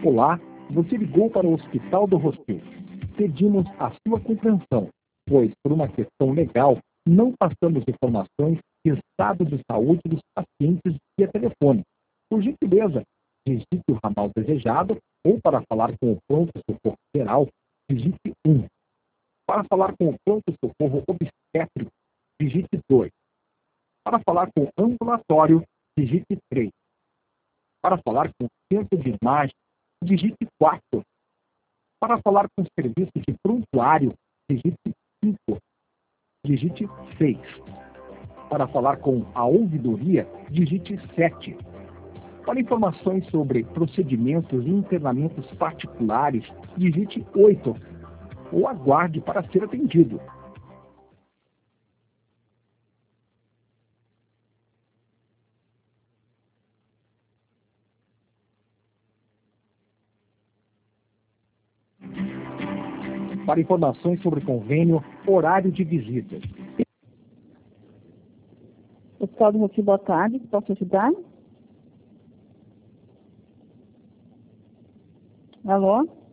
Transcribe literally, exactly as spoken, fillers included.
Olá, você ligou para o Hospital do Rossio. Pedimos a sua compreensão, pois, por uma questão legal, não passamos informações de estado de saúde dos pacientes via telefone. Por gentileza, digite o ramal desejado ou para falar com o pronto-socorro geral, digite um. Para falar com o pronto-socorro obstétrico, digite dois. Para falar com o ambulatório, digite três. Para falar com o centro de imagem, digite quatro. Para falar com o serviço de prontuário, digite cinco. Digite seis. Para falar com a ouvidoria, digite sete. Para informações sobre procedimentos e internamentos particulares, digite oito. Ou aguarde para ser atendido. Para informações sobre convênio, horário de visitas. Hospital do Rossio, boa tarde. Posso ajudar? Alô?